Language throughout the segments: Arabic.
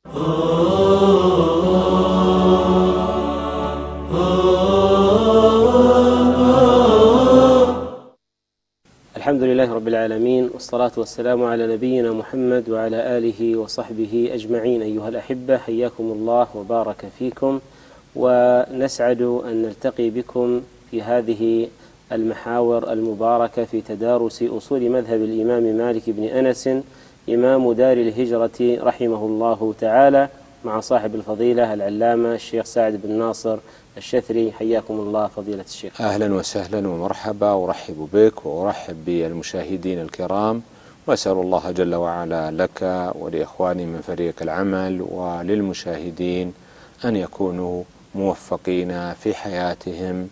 الحمد لله رب العالمين، والصلاة والسلام على نبينا محمد وعلى آله وصحبه أجمعين. أيها الأحبة، حياكم الله وبارك فيكم، ونسعد أن نلتقي بكم في هذه المحاور المباركة في تدارس أصول مذهب الإمام مالك بن أنس إمام دار الهجرة رحمه الله تعالى، مع صاحب الفضيلة العلامة الشيخ سعد بن ناصر الشثري. حياكم الله فضيلة الشيخ. أهلا وسهلا ومرحبا، أرحب بك وأرحب بالمشاهدين الكرام، وأسأل الله جل وعلا لك ولإخواني من فريق العمل وللمشاهدين أن يكونوا موفقين في حياتهم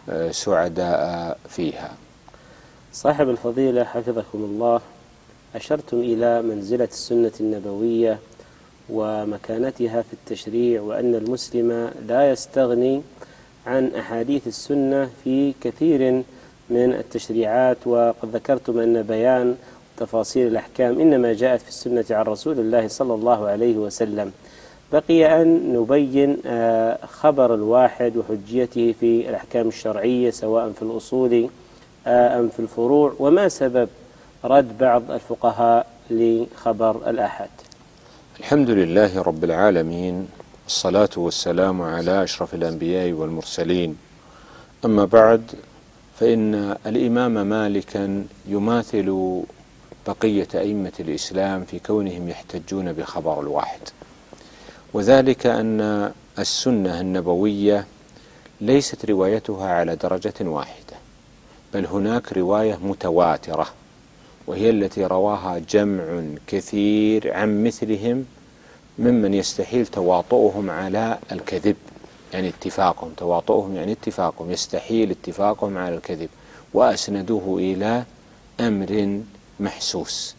سعداء فيها. صاحب الفضيلة حفظكم الله، أشرتم إلى منزلة السنة النبوية ومكانتها في التشريع، وأن المسلم لا يستغني عن أحاديث السنة في كثير من التشريعات، وقد ذكرتم أن بيان تفاصيل الأحكام إنما جاءت في السنة عن رسول الله صلى الله عليه وسلم. بقي أن نبين خبر الواحد وحجيته في الأحكام الشرعية سواء في الأصول أم في الفروع، وما سبب رد بعض الفقهاء لخبر الآحاد. الحمد لله رب العالمين، الصلاة والسلام على أشرف الأنبياء والمرسلين. أما بعد، فإن الإمام مالكا يماثل بقية أئمة الإسلام في كونهم يحتجون بخبر الواحد، وذلك أن السنة النبوية ليست روايتها على درجة واحدة، بل هناك رواية متواترة، وهي التي رواها جمع كثير عن مثلهم ممن يستحيل تواطؤهم على الكذب، يعني اتفاقهم، تواطؤهم يعني اتفاقهم، يستحيل اتفاقهم على الكذب، وأسندوه إلى أمر محسوس.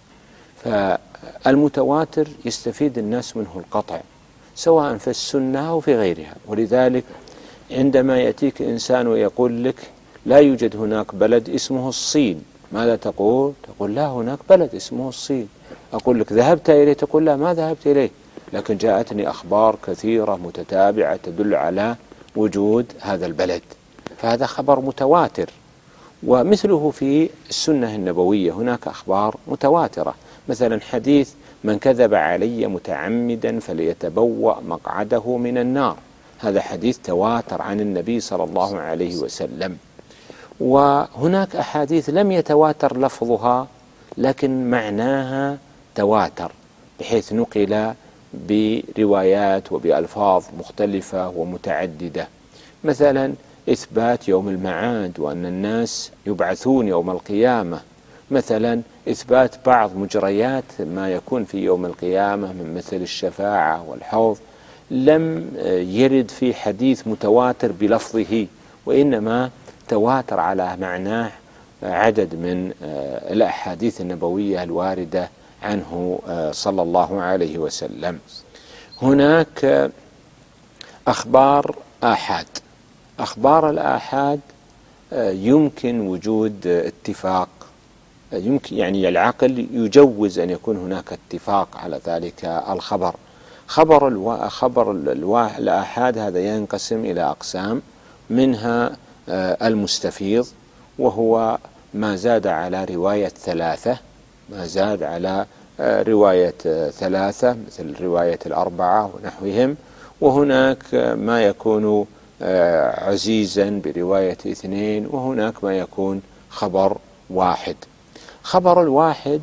فالمتواتر يستفيد الناس منه القطع، سواء في السنة أو في غيرها. ولذلك عندما يأتيك إنسان ويقول لك لا يوجد هناك بلد اسمه الصين، ماذا تقول؟ تقول لا، هناك بلد اسمه الصين. أقول لك ذهبت إليه؟ تقول لا، ما ذهبت إليه، لكن جاءتني أخبار كثيرة متتابعة تدل على وجود هذا البلد، فهذا خبر متواتر. ومثله في السنة النبوية، هناك أخبار متواترة، مثلا حديث من كذب علي متعمدا فليتبوأ مقعده من النار، هذا حديث تواتر عن النبي صلى الله عليه وسلم. وهناك أحاديث لم يتواتر لفظها لكن معناها تواتر، بحيث نقل بروايات وبألفاظ مختلفة ومتعددة، مثلا إثبات يوم المعاد وأن الناس يبعثون يوم القيامة، مثلا إثبات بعض مجريات ما يكون في يوم القيامة من مثل الشفاعة والحوض، لم يرد في حديث متواتر بلفظه، وإنما تواتر على معناه عدد من الأحاديث النبوية الواردة عنه صلى الله عليه وسلم. هناك أخبار آحاد. أخبار الآحاد يمكن وجود اتفاق، يمكن يعني العقل يجوز أن يكون هناك اتفاق على ذلك الخبر. خبر الآحاد هذا ينقسم إلى أقسام، منها المستفيض، وهو ما زاد على رواية ثلاثة، ما زاد على رواية ثلاثة مثل رواية الأربعة ونحوهم، وهناك ما يكون عزيزا برواية اثنين، وهناك ما يكون خبر واحد. خبر الواحد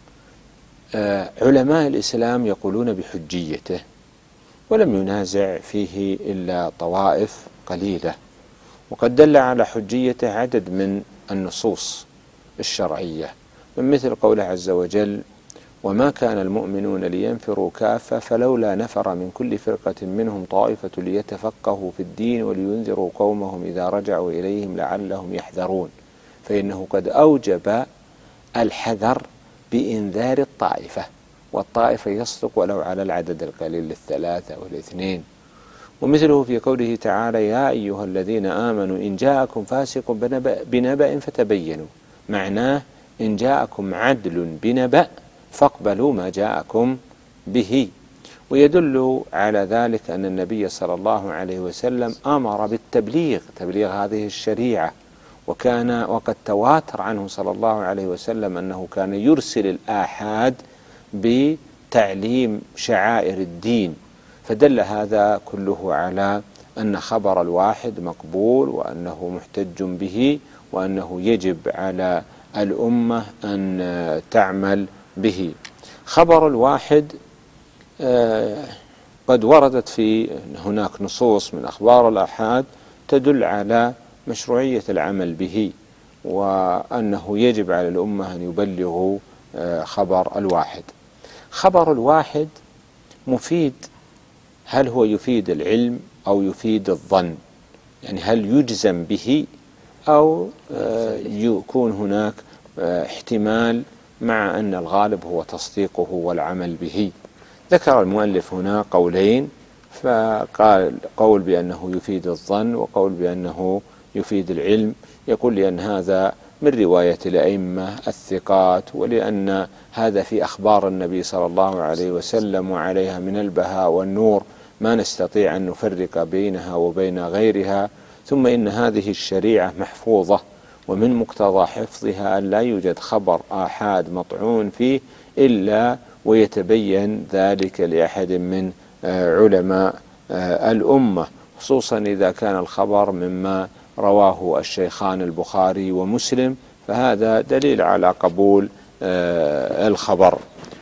علماء الإسلام يقولون بحجيته، ولم ينازع فيه إلا طوائف قليلة، وقد دل على حجيته عدد من النصوص الشرعية، من مثل قوله عز وجل: وما كان المؤمنون لينفروا كافة فلولا نفر من كل فرقة منهم طائفة ليتفقهوا في الدين ولينذروا قومهم إذا رجعوا إليهم لعلهم يحذرون، فإنه قد أوجب الحذر بإنذار الطائفة، والطائفة يصدق ولو على العدد القليل الثلاثة والاثنين. ومثله في قوله تعالى: يا أيها الذين آمنوا إن جاءكم فاسق بنبأ فتبينوا، معناه إن جاءكم عدل بنبأ فاقبلوا ما جاءكم به. ويدل على ذلك أن النبي صلى الله عليه وسلم أمر بالتبليغ، تبليغ هذه الشريعة، وقد تواتر عنه صلى الله عليه وسلم أنه كان يرسل الآحاد بتعليم شعائر الدين، فدل هذا كله على أن خبر الواحد مقبول، وأنه محتج به، وأنه يجب على الأمة أن تعمل به. خبر الواحد قد وردت في هناك نصوص من أخبار الآحاد تدل على مشروعية العمل به، وأنه يجب على الأمة أن يبلغوا خبر الواحد. خبر الواحد مفيد، هل هو يفيد العلم أو يفيد الظن؟ يعني هل يجزم به أو يكون هناك احتمال مع أن الغالب هو تصديقه والعمل به؟ ذكر المؤلف هنا قولين، فقال قول بأنه يفيد الظن وقول بأنه يفيد العلم. يقول لأن هذا من رواية الأئمة الثقات، ولأن هذا في أخبار النبي صلى الله عليه وسلم، وعليها من البهاء والنور ما نستطيع أن نفرق بينها وبين غيرها. ثم إن هذه الشريعة محفوظة، ومن مقتضى حفظها أن لا يوجد خبر آحاد مطعون فيه إلا ويتبين ذلك لأحد من علماء الأمة، خصوصا إذا كان الخبر مما رواه الشيخان البخاري ومسلم، فهذا دليل على قبول الخبر.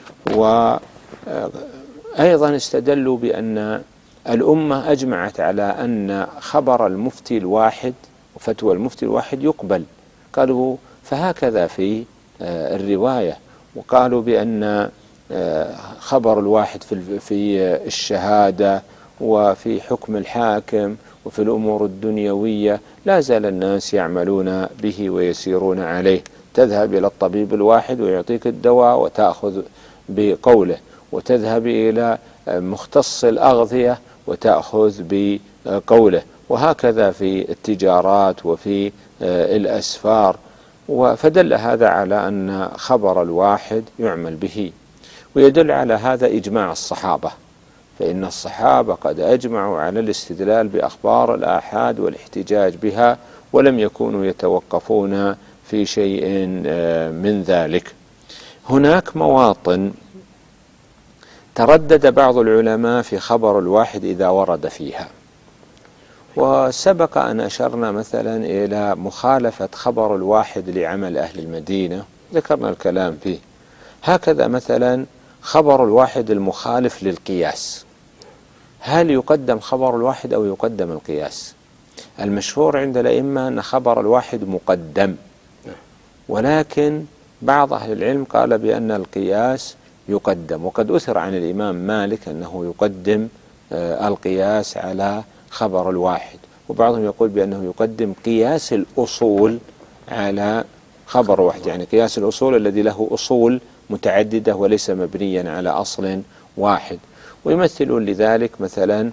وأيضا استدلوا بأن الأمة أجمعت على أن خبر المفتي الواحد وفتوى المفتي الواحد يقبل، قالوا فهكذا في الرواية، وقالوا بأن خبر الواحد في الشهادة وفي حكم الحاكم وفي الأمور الدنيوية لا زال الناس يعملون به ويسيرون عليه. تذهب إلى الطبيب الواحد ويعطيك الدواء وتأخذ بقوله، وتذهب إلى مختص الأغذية وتأخذ بقوله، وهكذا في التجارات وفي الأسفار. فدل هذا على أن خبر الواحد يعمل به، ويدل على هذا إجماع الصحابة، فإن الصحابة قد أجمعوا على الاستدلال بأخبار الآحاد والاحتجاج بها، ولم يكونوا يتوقفون في شيء من ذلك. هناك مواطن تردد بعض العلماء في خبر الواحد إذا ورد فيها، وسبق أن أشرنا مثلا إلى مخالفة خبر الواحد لعمل أهل المدينة، ذكرنا الكلام فيه. هكذا مثلا خبر الواحد المخالف للقياس، هل يقدم خبر الواحد أو يقدم القياس؟ المشهور عند الأئمة أن خبر الواحد مقدم، ولكن بعض أهل العلم قال بأن القياس يقدم، وقد أثر عن الإمام مالك أنه يقدم القياس على خبر الواحد، وبعضهم يقول بأنه يقدم قياس الأصول على خبر واحد، يعني قياس الأصول الذي له أصول متعددة وليس مبنيا على أصل واحد. ويمثلون لذلك مثلا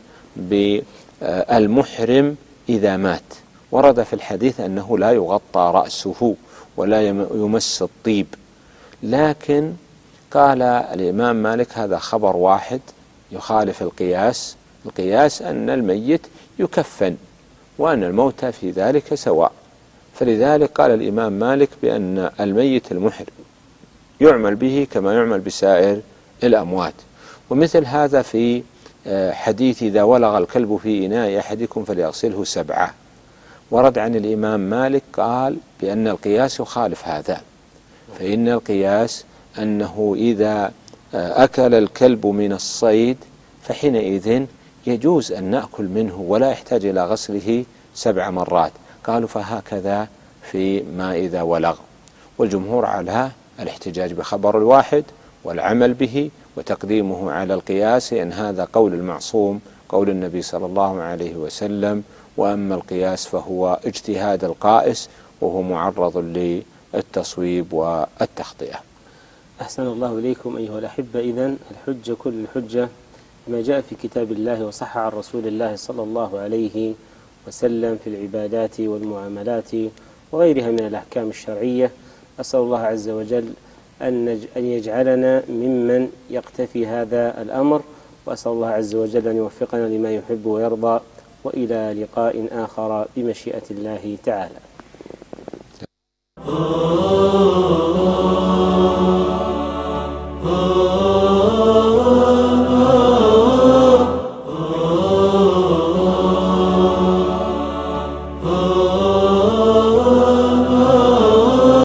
بالمحرم إذا مات، ورد في الحديث أنه لا يغطى رأسه ولا يمس الطيب، لكن قال الإمام مالك هذا خبر واحد يخالف القياس. القياس أن الميت يكفن وأن الموتى في ذلك سواء، فلذلك قال الإمام مالك بأن الميت المحرم يعمل به كما يعمل بسائر الأموات. ومثل هذا في حديث إذا ولغ الكلب في إناء أحدكم فليغسله 7، ورد عن الإمام مالك قال بأن القياس يخالف هذا، فإن القياس أنه إذا أكل الكلب من الصيد فحينئذ يجوز أن نأكل منه ولا يحتاج إلى غسله 7 مرات. قالوا فهكذا في ما إذا ولغ. والجمهور على الاحتجاج بخبر الواحد والعمل به وتقديمه على القياس، أن هذا قول المعصوم، قول النبي صلى الله عليه وسلم. وأما القياس فهو اجتهاد القائس، وهو معرض للتصويب والتخطئة. أحسن الله إليكم أيها الأحبة. إذن الحجة كل الحجة ما جاء في كتاب الله وصح عن رسول الله صلى الله عليه وسلم في العبادات والمعاملات وغيرها من الأحكام الشرعية. أسأل الله عز وجل أن يجعلنا ممن يقتفي هذا الأمر، وأسأل الله عز وجل أن يوفقنا لما يحب ويرضى، وإلى لقاء آخر بمشيئة الله تعالى.